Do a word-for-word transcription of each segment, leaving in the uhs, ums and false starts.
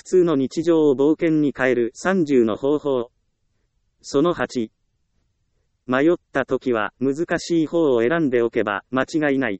普通の日常を冒険に変えるさんじゅうの方法。そのはち。迷った時は難しい方を選んでおけば間違いない。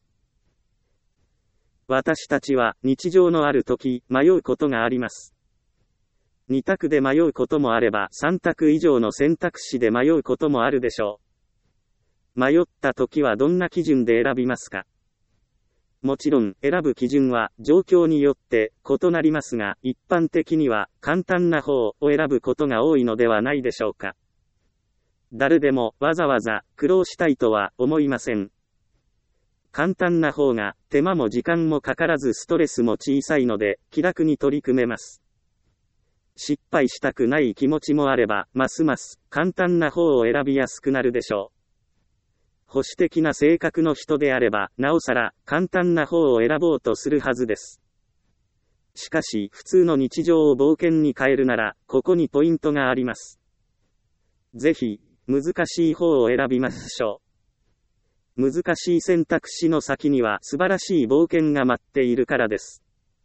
私たちは日常のある時、迷うことがあります。に択で迷うこともあればさん択以上の選択肢で迷うこともあるでしょう。迷った時はどんな基準で選びますか？もちろん、選ぶ基準は状況によって異なりますが、一般的には簡単な方を選ぶことが多いのではないでしょうか。誰でもわざわざ苦労したいとは思いません。簡単な方が手間も時間もかからずストレスも小さいので気楽に取り組めます。失敗したくない気持ちもあれば、ますます簡単な方を選びやすくなるでしょう。保守的な性格の人であれば、なおさら簡単な方を選ぼうとするはずです。しかし、普通の日常を冒険に変えるなら、ここにポイントがあります。ぜひ、難しい方を選びましょう。難しい選択肢の先には素晴らしい冒険が待っているからです。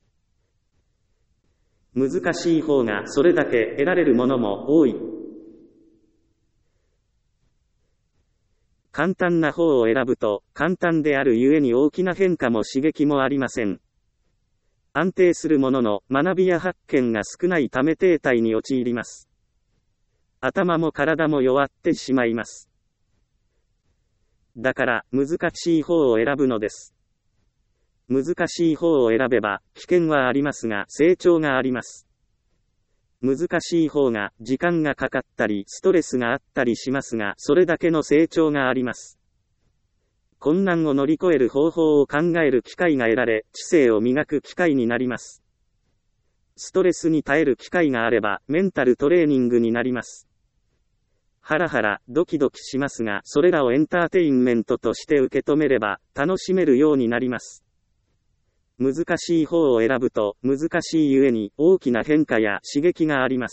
難しい方がそれだけ得られるものも多い。簡単な方を選ぶと、簡単であるゆえに大きな変化も刺激もありません。安定するものの学びや発見が少ないため停滞に陥ります。頭も体も弱ってしまいます。だから、難しい方を選ぶのです。難しい方を選べば、危険はありますが、成長があります。難しい方が、時間がかかったり、ストレスがあったりしますが、それだけの成長があります。困難を乗り越える方法を考える機会が得られ、知性を磨く機会になります。ストレスに耐える機会があれば、メンタルトレーニングになります。ハラハラ、ドキドキしますが、それらをエンターテインメントとして受け止めれば、楽しめるようになります。難しい方を選ぶと、難しいゆえに大きな変化や刺激があります。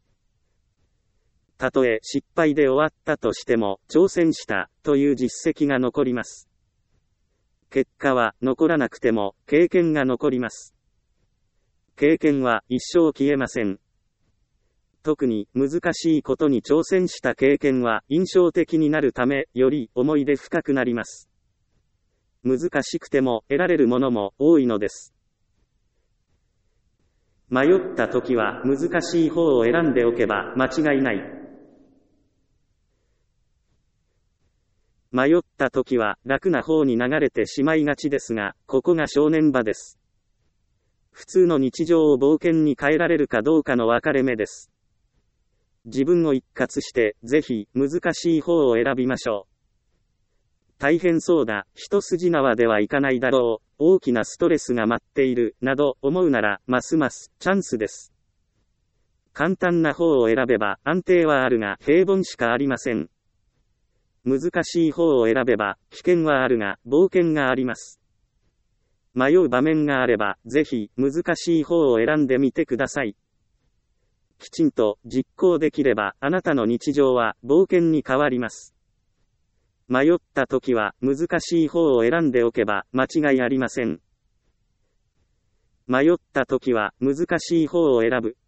たとえ失敗で終わったとしても、挑戦したという実績が残ります。結果は残らなくても、経験が残ります。経験は一生消えません。特に難しいことに挑戦した経験は印象的になるため、より思い出深くなります。難しくても得られるものも多いのです。迷った時は難しい方を選んでおけば間違いない。迷った時は楽な方に流れてしまいがちですが、ここが正念場です。普通の日常を冒険に変えられるかどうかの分かれ目です。自分を一括して、ぜひ難しい方を選びましょう。大変そうだ、一筋縄ではいかないだろう、大きなストレスが待っている、など思うなら、ますますチャンスです。簡単な方を選べば安定はあるが平凡しかありません。難しい方を選べば危険はあるが冒険があります。迷う場面があれば、ぜひ難しい方を選んでみてください。きちんと実行できれば、あなたの日常は冒険に変わります。迷った時は難しい方を選んでおけば間違いありません。迷った時は難しい方を選ぶ。